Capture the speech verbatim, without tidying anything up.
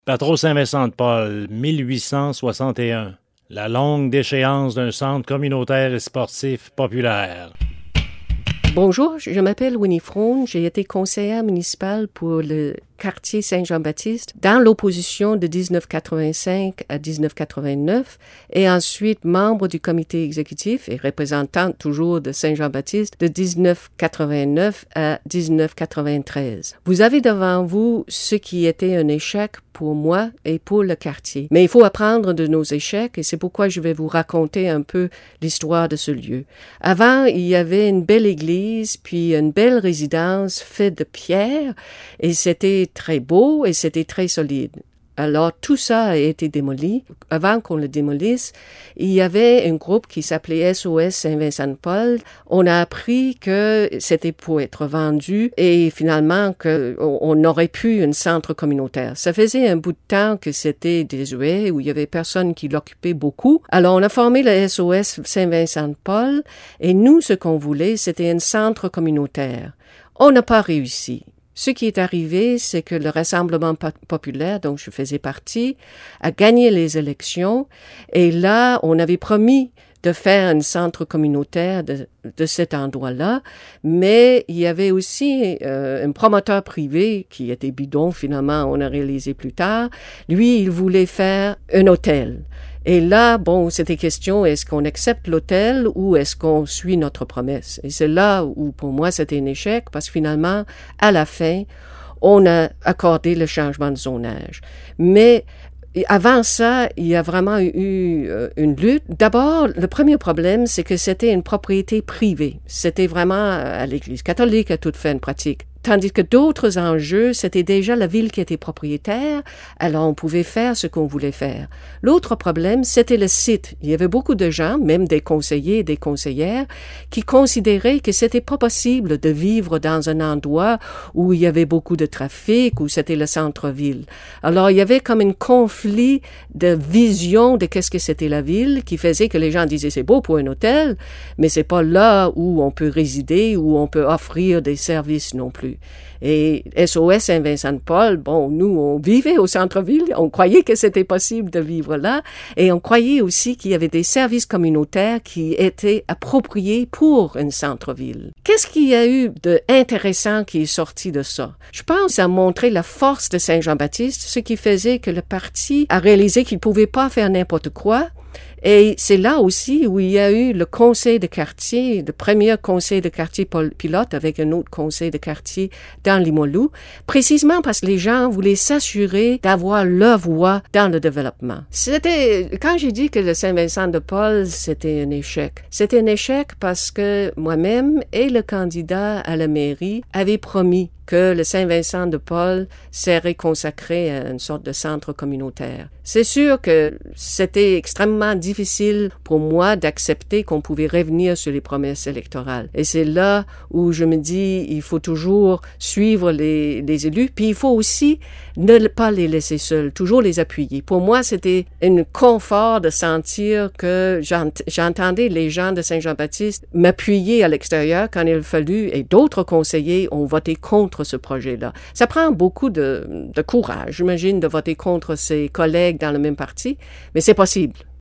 Patro Saint-Vincent-de-Paul, mille huit cent soixante et un. La longue déchéance d'un centre communautaire et sportif populaire. Bonjour, je m'appelle Winnie Frone. J'ai été conseillère municipale pour le quartier Saint-Jean-Baptiste dans l'opposition de dix-neuf quatre-vingt-cinq à dix-neuf quatre-vingt-neuf et ensuite membre du comité exécutif et représentante toujours de Saint-Jean-Baptiste de dix-neuf quatre-vingt-neuf à dix-neuf quatre-vingt-treize. Vous avez devant vous ce qui était un échec pour moi et pour le quartier. Mais il faut apprendre de nos échecs et c'est pourquoi je vais vous raconter un peu l'histoire de ce lieu. Avant, il y avait une belle église, puis une belle résidence faite de pierre et c'était très beau et c'était très solide. Alors, tout ça a été démoli. Avant qu'on le démolisse, il y avait un groupe qui s'appelait S O S Saint-Vincent-de-Paul. On a appris que c'était pour être vendu et finalement qu'on aurait pu un centre communautaire. Ça faisait un bout de temps que c'était désuet, où il y avait personne qui l'occupait beaucoup. Alors, on a formé le S O S Saint-Vincent-de-Paul et nous, ce qu'on voulait, c'était un centre communautaire. On n'a pas réussi. Ce qui est arrivé, c'est que le Rassemblement populaire, dont je faisais partie, a gagné les élections et là, on avait promis de faire un centre communautaire de, de cet endroit-là, mais il y avait aussi euh, un promoteur privé qui était bidon, finalement, on a réalisé plus tard. Lui, il voulait faire un hôtel. Et là, bon, c'était question, est-ce qu'on accepte l'hôtel ou est-ce qu'on suit notre promesse? Et c'est là où, pour moi, c'était un échec, parce que finalement, à la fin, on a accordé le changement de zonage. Mais avant ça, il y a vraiment eu euh, une lutte. D'abord, le premier problème, c'est que c'était une propriété privée. C'était vraiment à l'Église catholique à toute fin de pratique. Tandis que d'autres enjeux, c'était déjà la ville qui était propriétaire, alors on pouvait faire ce qu'on voulait faire. L'autre problème, c'était le site. Il y avait beaucoup de gens, même des conseillers et des conseillères, qui considéraient que c'était pas possible de vivre dans un endroit où il y avait beaucoup de trafic, où c'était le centre-ville. Alors, il y avait comme un conflit de vision de qu'est-ce que c'était la ville, qui faisait que les gens disaient c'est beau pour un hôtel, mais c'est pas là où on peut résider, où on peut offrir des services non plus. Et S O S Saint-Vincent-de-Paul, bon, nous, on vivait au centre-ville, on croyait que c'était possible de vivre là, et on croyait aussi qu'il y avait des services communautaires qui étaient appropriés pour un centre-ville. Qu'est-ce qu'il y a eu d'intéressant qui est sorti de ça? Je pense à montrer la force de Saint-Jean-Baptiste, ce qui faisait que le parti a réalisé qu'il ne pouvait pas faire n'importe quoi. Et c'est là aussi où il y a eu le conseil de quartier, le premier conseil de quartier pilote avec un autre conseil de quartier dans Limoilou, précisément parce que les gens voulaient s'assurer d'avoir leur voix dans le développement. C'était, quand j'ai dit que le Saint-Vincent-de-Paul, c'était un échec, c'était un échec parce que moi-même et le candidat à la mairie avaient promis que le Saint-Vincent-de-Paul serait consacré à une sorte de centre communautaire. C'est sûr que c'était extrêmement difficile pour moi d'accepter qu'on pouvait revenir sur les promesses électorales. Et c'est là où je me dis, il faut toujours suivre les, les élus, puis il faut aussi ne pas les laisser seuls, toujours les appuyer. Pour moi, c'était un confort de sentir que j'ent- j'entendais les gens de Saint-Jean-Baptiste m'appuyer à l'extérieur quand il a fallu, et d'autres conseillers ont voté contre ce projet-là. Ça prend beaucoup de, de courage, j'imagine, de voter contre ses collègues dans le même parti, mais c'est possible.